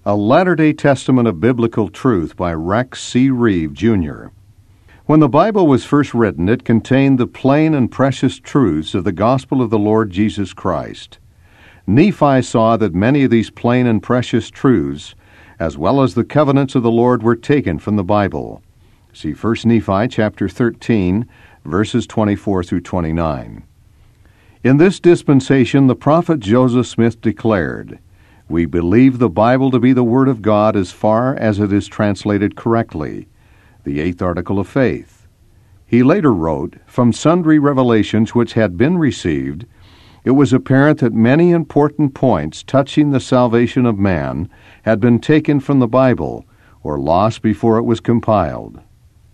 A Latter-day Testament of Biblical Truth by Rex C. Reeve, Jr. When the Bible was first written, it contained the plain and precious truths of the gospel of the Lord Jesus Christ. Nephi saw that many of these plain and precious truths, as well as the covenants of the Lord, were taken from the Bible. See 1 Nephi chapter 13, verses 24 through 29. In this dispensation, the prophet Joseph Smith declared, "We believe the Bible to be the Word of God as far as it is translated correctly," the eighth article of faith. He later wrote, "From sundry revelations which had been received, it was apparent that many important points touching the salvation of man had been taken from the Bible, or lost before it was compiled."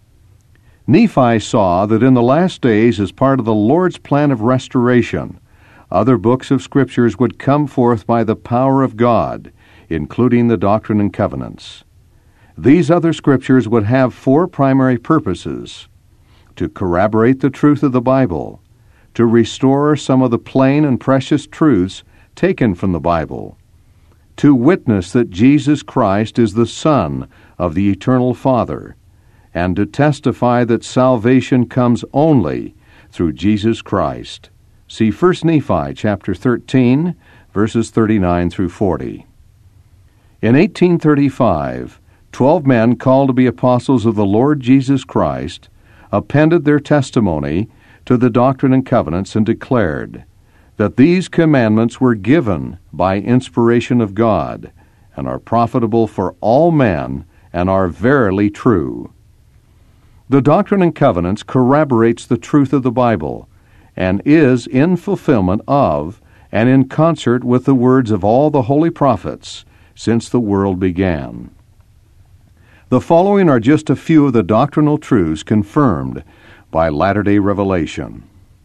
Nephi saw that in the last days, as part of the Lord's plan of restoration, other books of Scriptures would come forth by the power of God, including the Doctrine and Covenants. These other Scriptures would have four primary purposes: to corroborate the truth of the Bible, to restore some of the plain and precious truths taken from the Bible, to witness that Jesus Christ is the Son of the Eternal Father, and to testify that salvation comes only through Jesus Christ. See 1 Nephi chapter 13, verses 39 through 40. In 1835, 12 men called to be apostles of the Lord Jesus Christ appended their testimony to the Doctrine and Covenants and declared that these commandments were given by inspiration of God and are profitable for all men and are verily true. The Doctrine and Covenants corroborates the truth of the Bible and is in fulfillment of and in concert with the words of all the holy prophets since the world began. The following are just a few of the doctrinal truths confirmed by latter-day revelation.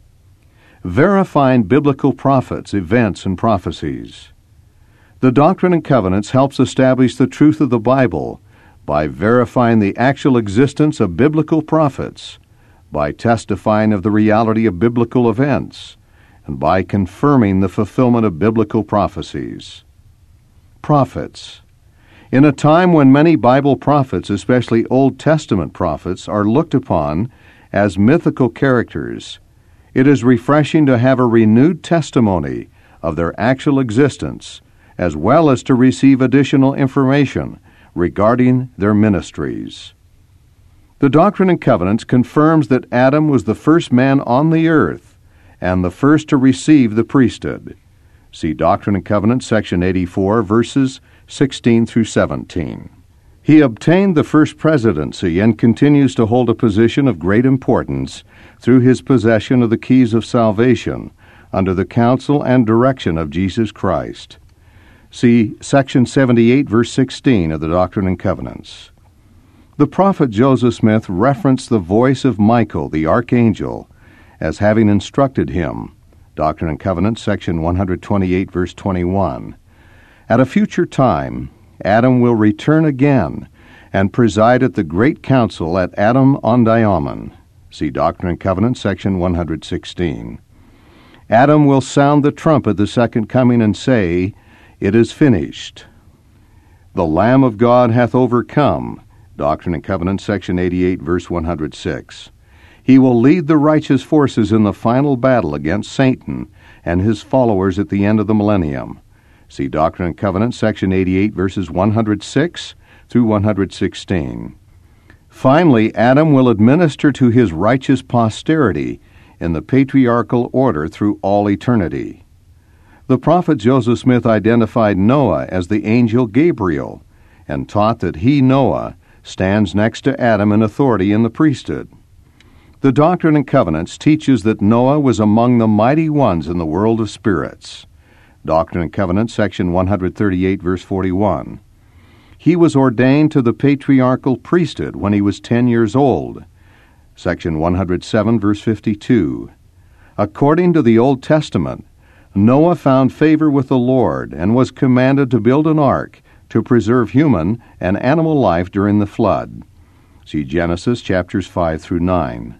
Verifying biblical prophets, events, and prophecies. The Doctrine and Covenants helps establish the truth of the Bible by verifying the actual existence of biblical prophets, by testifying of the reality of biblical events, and by confirming the fulfillment of biblical prophecies. Prophets. In a time when many Bible prophets, especially Old Testament prophets, are looked upon as mythical characters, it is refreshing to have a renewed testimony of their actual existence, as well as to receive additional information regarding their ministries. The Doctrine and Covenants confirms that Adam was the first man on the earth and the first to receive the priesthood. See Doctrine and Covenants, section 84, verses 16 through 17. He obtained the first presidency and continues to hold a position of great importance through his possession of the keys of salvation under the counsel and direction of Jesus Christ. See section 78, verse 16 of the Doctrine and Covenants. The prophet Joseph Smith referenced the voice of Michael, the archangel, as having instructed him. Doctrine and Covenants, section 128, verse 21. At a future time, Adam will return again and preside at the great council at Adam-on-Diamon. See Doctrine and Covenants, section 116. Adam will sound the trumpet the second coming and say, "It is finished." The Lamb of God hath overcome. Doctrine and Covenants, section 88, verse 106. He will lead the righteous forces in the final battle against Satan and his followers at the end of the millennium. See Doctrine and Covenants, section 88, verses 106 through 116. Finally, Adam will administer to his righteous posterity in the patriarchal order through all eternity. The prophet Joseph Smith identified Noah as the angel Gabriel and taught that he, Noah, stands next to Adam in authority in the priesthood. The Doctrine and Covenants teaches that Noah was among the mighty ones in the world of spirits. Doctrine and Covenants, section 138, verse 41. He was ordained to the patriarchal priesthood when he was 10 years old. Section 107, verse 52. According to the Old Testament, Noah found favor with the Lord and was commanded to build an ark to preserve human and animal life during the flood. See Genesis chapters 5 through 9.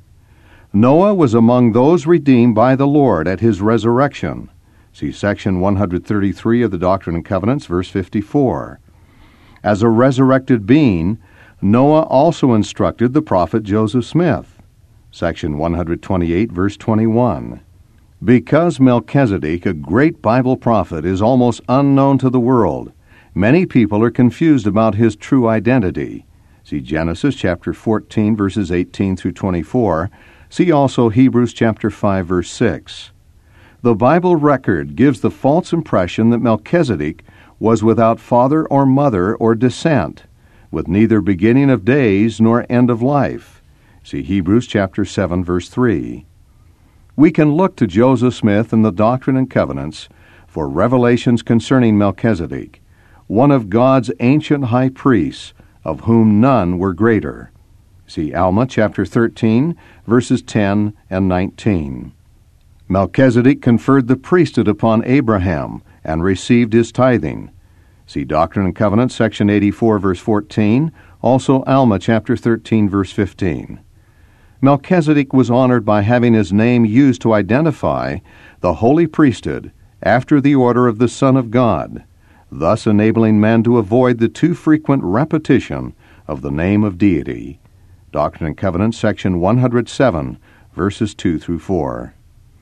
Noah was among those redeemed by the Lord at his resurrection. See section 133 of the Doctrine and Covenants, verse 54. As a resurrected being, Noah also instructed the prophet Joseph Smith. Section 128, verse 21. Because Melchizedek, a great Bible prophet, is almost unknown to the world, many people are confused about his true identity. See Genesis chapter 14, verses 18 through 24. See also Hebrews chapter 5, verse 6. The Bible record gives the false impression that Melchizedek was without father or mother or descent, with neither beginning of days nor end of life. See Hebrews chapter 7, verse 3. We can look to Joseph Smith and the Doctrine and Covenants for revelations concerning Melchizedek, one of God's ancient high priests, of whom none were greater. See Alma chapter 13, verses 10 and 19. Melchizedek conferred the priesthood upon Abraham and received his tithing. See Doctrine and Covenants, section 84, verse 14, also Alma chapter 13, verse 15. Melchizedek was honored by having his name used to identify the holy priesthood after the order of the Son of God, thus enabling men to avoid the too frequent repetition of the name of deity. Doctrine and Covenants, section 107, verses 2 through 4.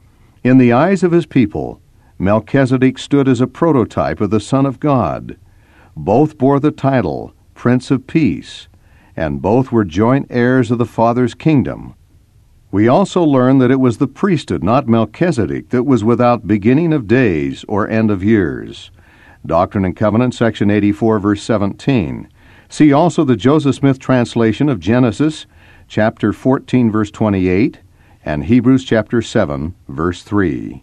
In the eyes of his people, Melchizedek stood as a prototype of the Son of God. Both bore the title Prince of Peace, and both were joint heirs of the Father's kingdom. We also learn that it was the priesthood, not Melchizedek, that was without beginning of days or end of years. Doctrine and Covenants, section 84, verse 17. See also the Joseph Smith translation of Genesis, chapter 14, verse 28, and Hebrews chapter 7, verse 3.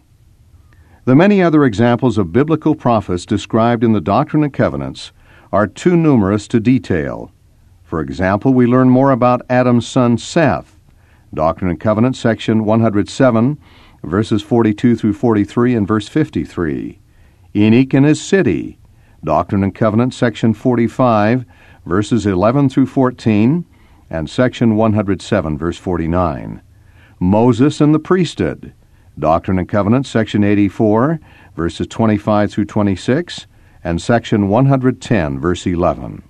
The many other examples of biblical prophets described in the Doctrine and Covenants are too numerous to detail. For example, we learn more about Adam's son Seth, Doctrine and Covenants, section 107, verses 42 through 43 and verse 53. Enoch and his city, Doctrine and Covenants, section 45, verses 11 through 14, and section 107, verse 49. Moses and the priesthood, Doctrine and Covenants, section 84, verses 25 through 26, and section 110, verse 11.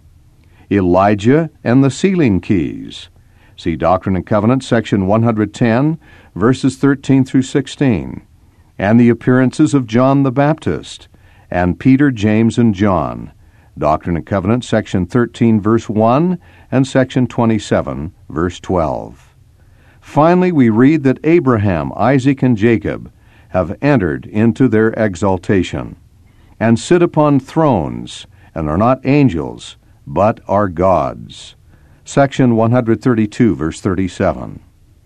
Elijah and the sealing keys. See Doctrine and Covenants, section 110, verses 13 through 16. And the appearances of John the Baptist, and Peter, James, and John. Doctrine and Covenants, section 13, verse 1, and section 27, verse 12. Finally, we read that Abraham, Isaac, and Jacob have entered into their exaltation, and sit upon thrones, and are not angels, but are gods. Section 132, verse 37.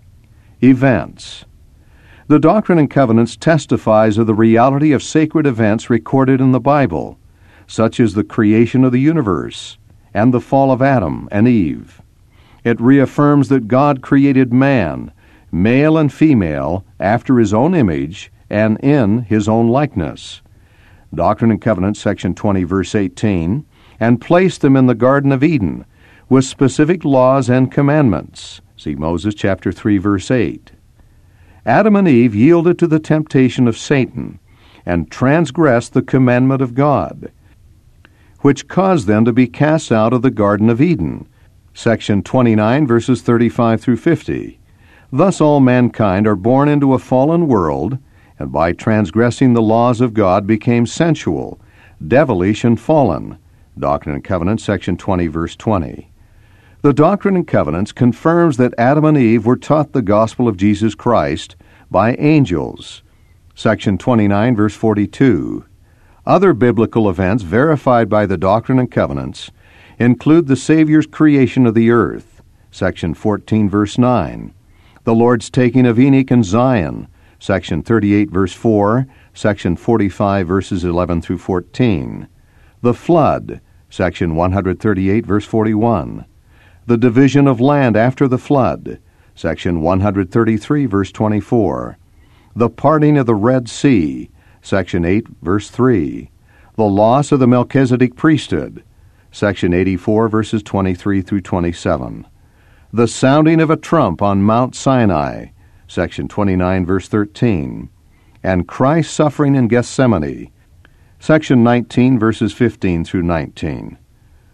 Events. The Doctrine and Covenants testifies of the reality of sacred events recorded in the Bible, such as the creation of the universe and the fall of Adam and Eve. It reaffirms that God created man, male and female, after his own image and in his own likeness. Doctrine and Covenants, section 20, verse 18, and placed them in the Garden of Eden with specific laws and commandments. See Moses chapter 3, verse 8. Adam and Eve yielded to the temptation of Satan and transgressed the commandment of God, which caused them to be cast out of the Garden of Eden. Section 29, verses 35 through 50. Thus all mankind are born into a fallen world, and by transgressing the laws of God became sensual, devilish, and fallen. Doctrine and Covenants, section 20, verse 20. The Doctrine and Covenants confirms that Adam and Eve were taught the gospel of Jesus Christ by angels. Section 29, verse 42. Other biblical events verified by the Doctrine and Covenants include the Savior's creation of the earth, section 14, verse 9, the Lord's taking of Enoch and Zion, section 38, verse 4, section 45, verses 11 through 14, the flood, section 138, verse 41, the division of land after the flood, section 133, verse 24, the parting of the Red Sea, section 8, verse 3, the loss of the Melchizedek priesthood, section 84, verses 23 through 27. The sounding of a trump on Mount Sinai, section 29, verse 13. And Christ's suffering in Gethsemane, section 19, verses 15 through 19.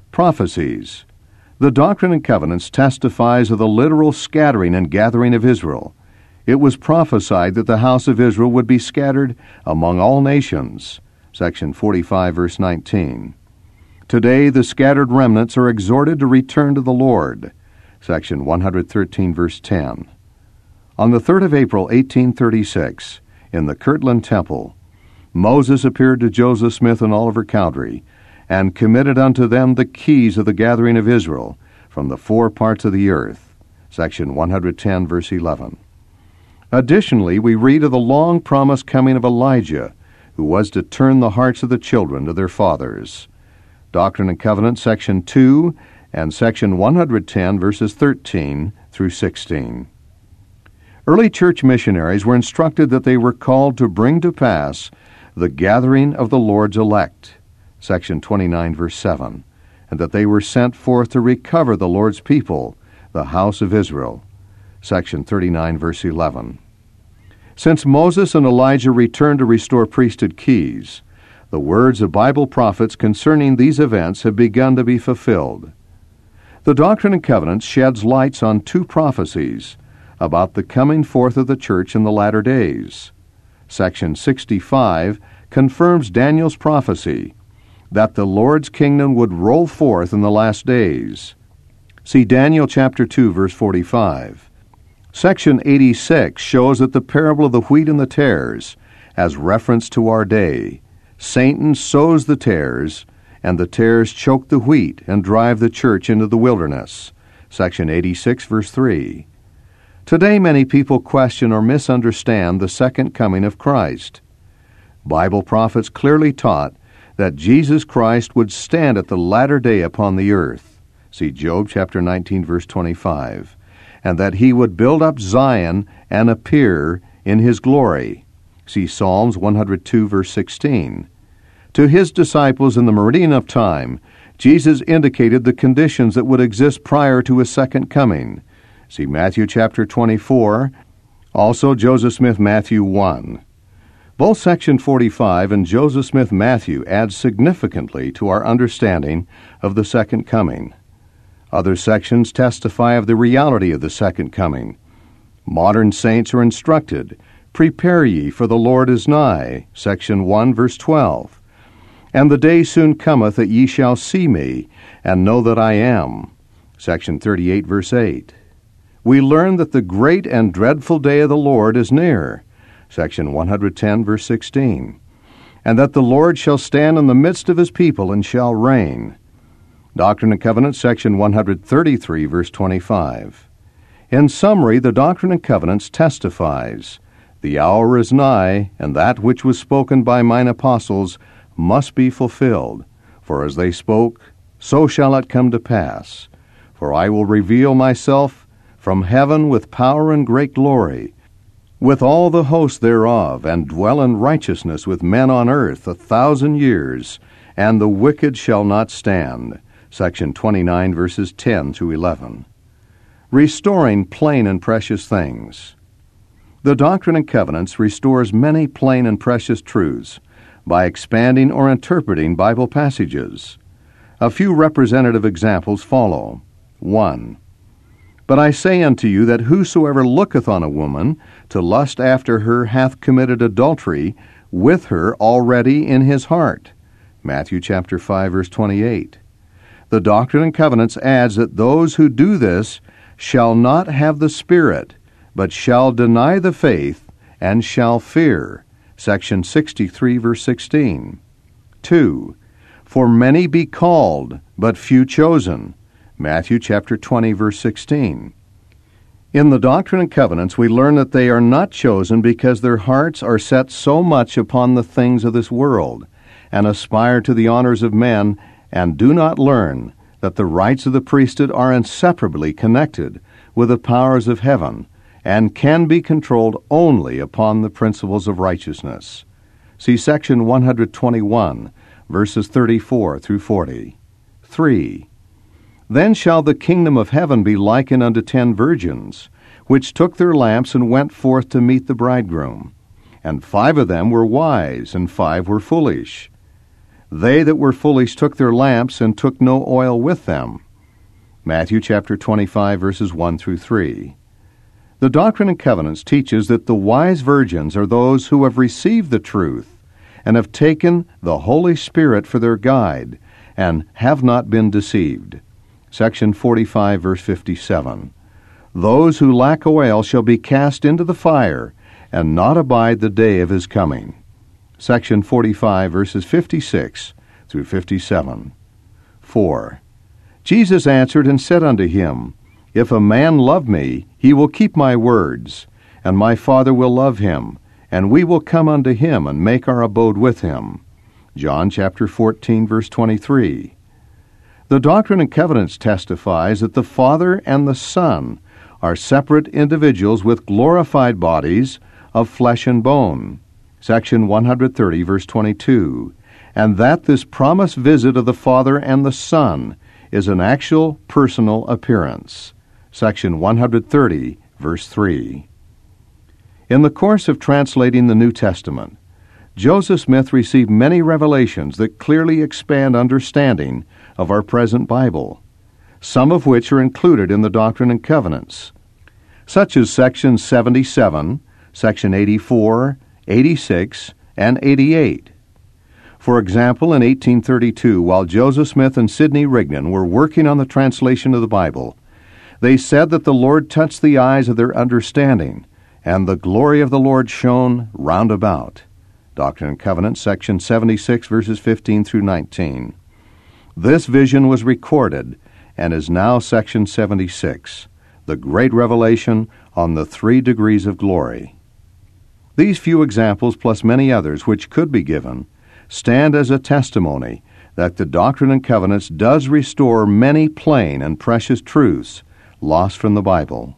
Prophecies. The Doctrine and Covenants testifies of the literal scattering and gathering of Israel. It was prophesied that the house of Israel would be scattered among all nations. Section 45, verse 19. Today the scattered remnants are exhorted to return to the Lord. Section 113, verse 10. On the 3rd of April, 1836, in the Kirtland Temple, Moses appeared to Joseph Smith and Oliver Cowdery, and committed unto them the keys of the gathering of Israel from the four parts of the earth. Section 110, verse 11. Additionally, we read of the long-promised coming of Elijah, who was to turn the hearts of the children to their fathers. Doctrine and Covenants, Section 2, and Section 110, verses 13 through 16. Early church missionaries were instructed that they were called to bring to pass the gathering of the Lord's elect. Section 29, verse 7, and that they were sent forth to recover the Lord's people, the house of Israel. Section 39, verse 11. Since Moses and Elijah returned to restore priesthood keys, the words of Bible prophets concerning these events have begun to be fulfilled. The Doctrine and Covenants sheds lights on two prophecies about the coming forth of the church in the latter days. Section 65 confirms Daniel's prophecy that the Lord's kingdom would roll forth in the last days. See Daniel chapter 2, verse 45. Section 86 shows that the parable of the wheat and the tares has reference to our day. Satan sows the tares, and the tares choke the wheat and drive the church into the wilderness. Section 86, verse 3. Today many people question or misunderstand the second coming of Christ. Bible prophets clearly taught that Jesus Christ would stand at the latter day upon the earth. See Job chapter 19, verse 25. And that he would build up Zion and appear in his glory. See Psalms 102, verse 16. To his disciples in the meridian of time, Jesus indicated the conditions that would exist prior to his second coming. See Matthew chapter 24, also Joseph Smith Matthew 1. Both Section 45 and Joseph Smith Matthew add significantly to our understanding of the second coming. Other sections testify of the reality of the second coming. Modern saints are instructed, "Prepare ye, for the Lord is nigh," Section 1, verse 12. "And the day soon cometh that ye shall see me, and know that I am," Section 38, verse 8. We learn that the great and dreadful day of the Lord is near, Section 110, verse 16, and that the Lord shall stand in the midst of his people and shall reign. Doctrine and Covenants, Section 133, verse 25. In summary, the Doctrine and Covenants testifies, "The hour is nigh, and that which was spoken by mine apostles must be fulfilled. For as they spoke, so shall it come to pass. For I will reveal myself from heaven with power and great glory, with all the host thereof, and dwell in righteousness with men on earth 1,000 years, and the wicked shall not stand." Section 29, verses 10 through 11. Restoring plain and precious things. The Doctrine and Covenants restores many plain and precious truths by expanding or interpreting Bible passages. A few representative examples follow. 1. But I say unto you that whosoever looketh on a woman to lust after her hath committed adultery with her already in his heart. Matthew chapter 5, verse 28. The Doctrine and Covenants adds that those who do this shall not have the Spirit, but shall deny the faith and shall fear. Section 63, verse 16. 2. For many be called, but few chosen. Matthew chapter 20, verse 16. In the Doctrine and Covenants, we learn that they are not chosen because their hearts are set so much upon the things of this world, and aspire to the honors of men, and do not learn that the rights of the priesthood are inseparably connected with the powers of heaven, and can be controlled only upon the principles of righteousness. See Section 121, verses 34 through 40. 3. Then shall the kingdom of heaven be likened unto 10 virgins, which took their lamps and went forth to meet the bridegroom. And 5 of them were wise, and 5 were foolish. They that were foolish took their lamps and took no oil with them. Matthew chapter 25, verses 1 through 3. The Doctrine and Covenants teaches that the wise virgins are those who have received the truth and have taken the Holy Spirit for their guide and have not been deceived. Section 45, verse 57. Those who lack oil shall be cast into the fire and not abide the day of his coming. Section 45, verses 56 through 57. 4. Jesus answered and said unto him, If a man love me, he will keep my words, and my Father will love him, and we will come unto him and make our abode with him. John chapter 14, verse 23. The Doctrine and Covenants testifies that the Father and the Son are separate individuals with glorified bodies of flesh and bone. Section 130, verse 22, and that this promised visit of the Father and the Son is an actual personal appearance. Section 130, verse 3. In the course of translating the New Testament, Joseph Smith received many revelations that clearly expand understanding of our present Bible, some of which are included in the Doctrine and Covenants, such as Section 77, Section 84, 86, and 88. For example, in 1832, while Joseph Smith and Sidney Rigdon were working on the translation of the Bible, they said that the Lord touched the eyes of their understanding, and the glory of the Lord shone round about. Doctrine and Covenants, Section 76, verses 15 through 19. This vision was recorded and is now Section 76, the great revelation on the 3 degrees of glory. These few examples, plus many others which could be given, stand as a testimony that the Doctrine and Covenants does restore many plain and precious truths lost from the Bible.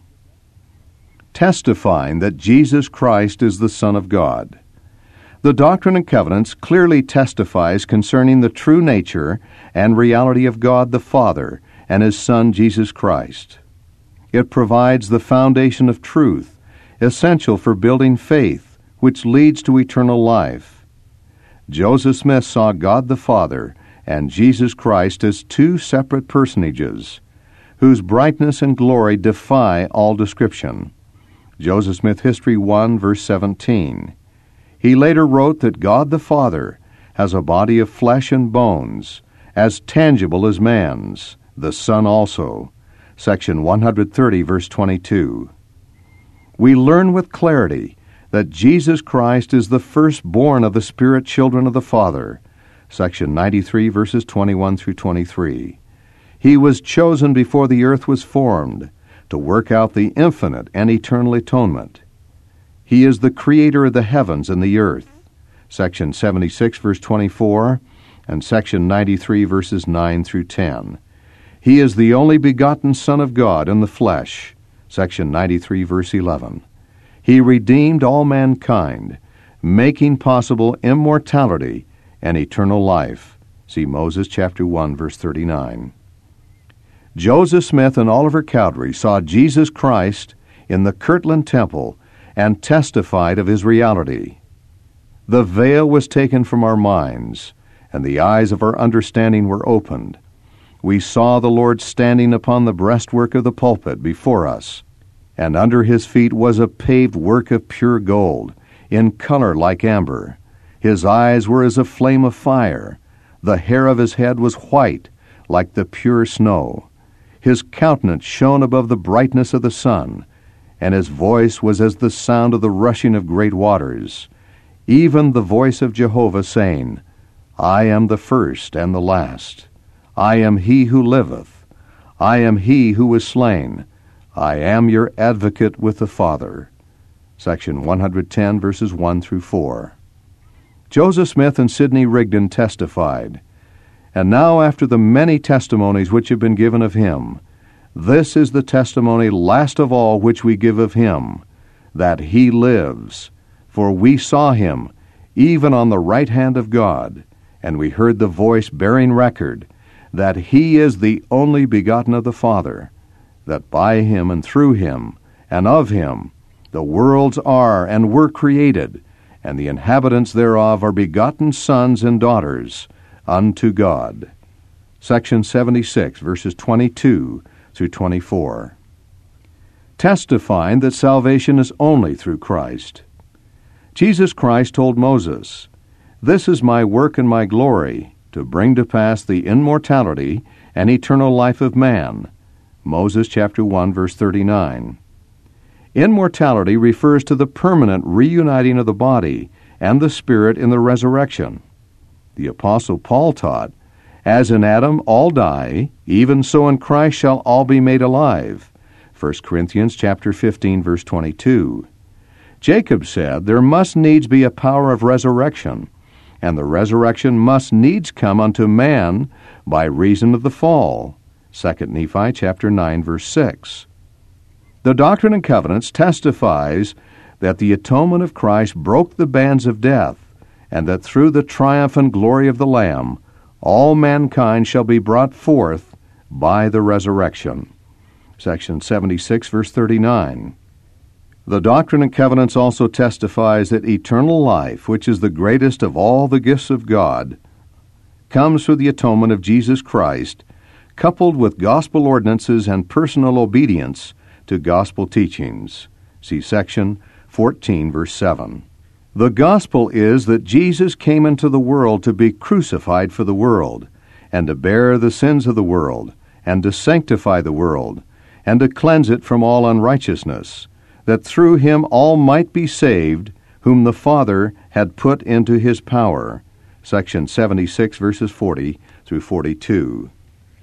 Testifying that Jesus Christ is the Son of God. The Doctrine and Covenants clearly testifies concerning the true nature and reality of God the Father and His Son Jesus Christ. It provides the foundation of truth, essential for building faith, which leads to eternal life. Joseph Smith saw God the Father and Jesus Christ as 2 separate personages, whose brightness and glory defy all description. Joseph Smith History 1, verse 17. He later wrote that God the Father has a body of flesh and bones, as tangible as man's, the Son also. Section 130, verse 22. We learn with clarity that Jesus Christ is the firstborn of the spirit children of the Father. Section 93, verses 21 through 23. He was chosen before the earth was formed to work out the infinite and eternal atonement. He is the creator of the heavens and the earth. Section 76, verse 24, and Section 93, verses 9 through 10. He is the only begotten Son of God in the flesh. Section 93, verse 11. He redeemed all mankind, making possible immortality and eternal life. See Moses chapter 1, verse 39. Joseph Smith and Oliver Cowdery saw Jesus Christ in the Kirtland Temple and testified of His reality. The veil was taken from our minds, and the eyes of our understanding were opened. We saw the Lord standing upon the breastwork of the pulpit before us, and under His feet was a paved work of pure gold, in color like amber. His eyes were as a flame of fire. The hair of His head was white, like the pure snow. His countenance shone above the brightness of the sun, and His voice was as the sound of the rushing of great waters, even the voice of Jehovah, saying, I am the first and the last. I am He who liveth. I am He who was slain. I am your advocate with the Father. Section 110, verses 1 through 4. Joseph Smith and Sidney Rigdon testified, and now after the many testimonies which have been given of Him, this is the testimony last of all which we give of Him, that He lives. For we saw Him, even on the right hand of God, and we heard the voice bearing record, that He is the only begotten of the Father, that by Him and through Him and of Him the worlds are and were created, and the inhabitants thereof are begotten sons and daughters unto God. Section 76, verses 22 through 24. Testifying that salvation is only through Christ. Jesus Christ told Moses, "This is my work and my glory, to bring to pass the immortality and eternal life of man." Moses chapter 1, verse 39. Immortality refers to the permanent reuniting of the body and the spirit in the resurrection. The Apostle Paul taught, "As in Adam all die, even so in Christ shall all be made alive." 1 Corinthians chapter 15, verse 22. Jacob said, "There must needs be a power of resurrection, and the resurrection must needs come unto man by reason of the fall." 2 Nephi chapter 9, verse 6. The Doctrine and Covenants testifies that the atonement of Christ broke the bands of death, and that through the triumph and glory of the Lamb, all mankind shall be brought forth by the resurrection. Section 76, verse 39. The Doctrine and Covenants also testifies that eternal life, which is the greatest of all the gifts of God, comes through the atonement of Jesus Christ, coupled with gospel ordinances and personal obedience to gospel teachings. See section 14, verse 7. The gospel is that Jesus came into the world to be crucified for the world, and to bear the sins of the world, and to sanctify the world, and to cleanse it from all unrighteousness, that through him all might be saved, whom the Father had put into his power. Section 76, verses 40 through 42.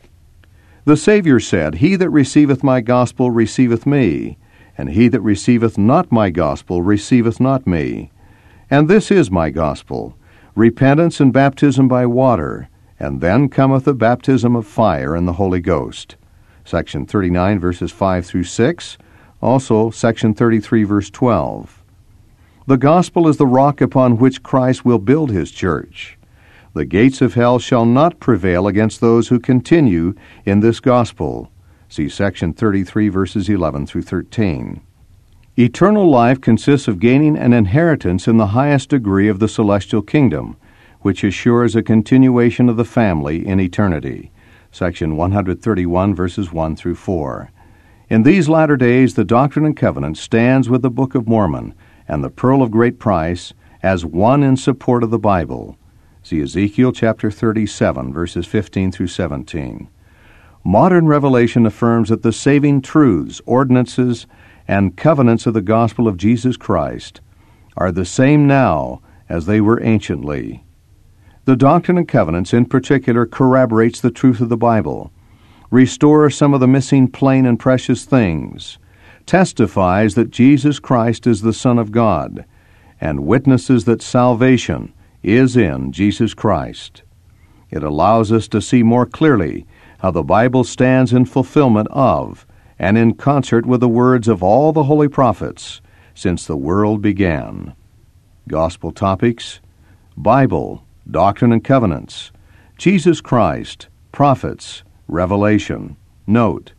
The Savior said, "He that receiveth my gospel receiveth me, and he that receiveth not my gospel receiveth not me. And this is my gospel, repentance and baptism by water, and then cometh the baptism of fire and the Holy Ghost." Section 39, verses 5 through 6, also section 33, verse 12. The gospel is the rock upon which Christ will build his church. The gates of hell shall not prevail against those who continue in this gospel. See section 33, verses 11 through 13. Eternal life consists of gaining an inheritance in the highest degree of the celestial kingdom, which assures a continuation of the family in eternity. Section 131, verses 1 through 4. In these latter days, the Doctrine and Covenants stands with the Book of Mormon and the Pearl of Great Price as one in support of the Bible. See Ezekiel chapter 37, verses 15 through 17. Modern revelation affirms that the saving truths, ordinances, and covenants of the gospel of Jesus Christ are the same now as they were anciently. The Doctrine and Covenants in particular corroborates the truth of the Bible, restores some of the missing plain and precious things, testifies that Jesus Christ is the Son of God, and witnesses that salvation is in Jesus Christ. It allows us to see more clearly how the Bible stands in fulfillment of and in concert with the words of all the holy prophets since the world began. Gospel topics: Bible, Doctrine and Covenants, Jesus Christ, Prophets, Revelation. Note: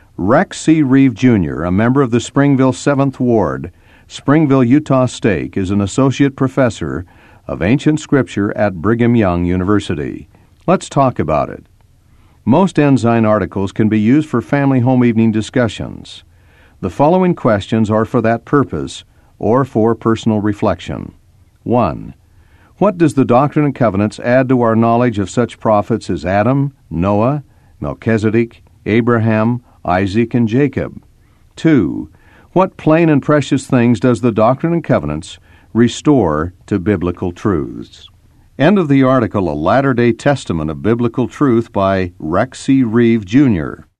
Rex C. Reeve, Jr., a member of the Springville 7th Ward, Springville, Utah Stake, is an associate professor of ancient scripture at Brigham Young University. Let's talk about it. Most Ensign articles can be used for family home evening discussions. The following questions are for that purpose or for personal reflection. 1. What does the Doctrine and Covenants add to our knowledge of such prophets as Adam, Noah, Melchizedek, Abraham, Isaac, and Jacob? 2. What plain and precious things does the Doctrine and Covenants restore to biblical truths? End of the article, A Latter-day Testament of Biblical Truth by Rex C. Reeve, Jr.